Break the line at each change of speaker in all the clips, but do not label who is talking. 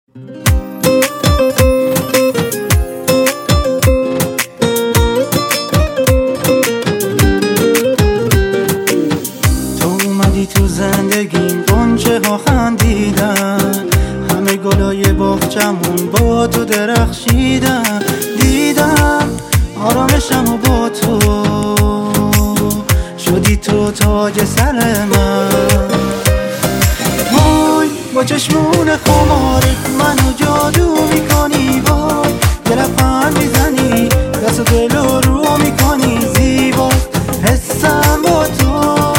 تو زندگیم غنچه ها خندیدن، همه گلای باغچمون با تو درخشیدن. دیدم آرامشم و با تو شدی تو تاج سر من. وای با چشمون خمارت منو جادو میکنی، وای یه لبخند میزنی دست و دل رو میکنی زیباست حسم با تو.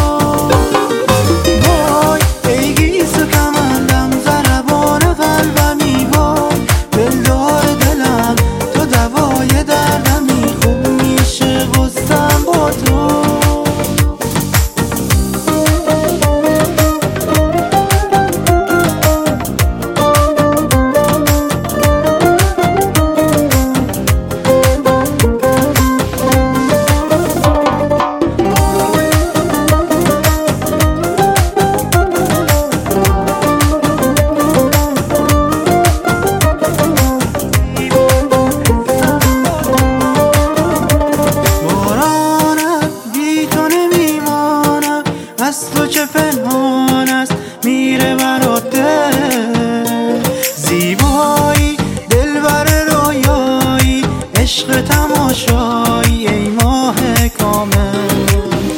از تو چه پنهان است میره برات دل، زیبایی دلبر رویایی عشق تماشایی ای ماه کامل.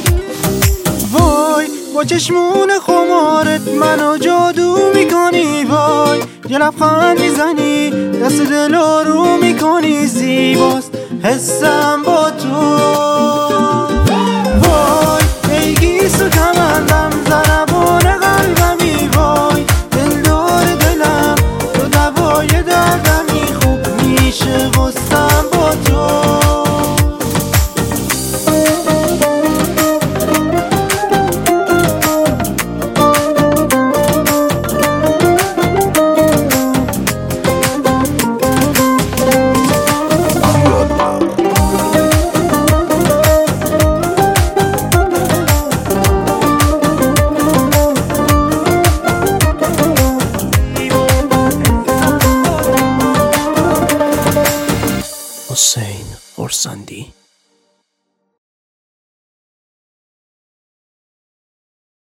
وای با چشمون خمارت منو جادو میکنی، وای یه لبخند میزنی دست دل رو میکنی زیباست حسم با تو. وای ایگیس و کمندم ضربان قلبمی، وای دلدار دلم تو دوای دردمی خوب میشه غصم با تو.
حسین خرسندی.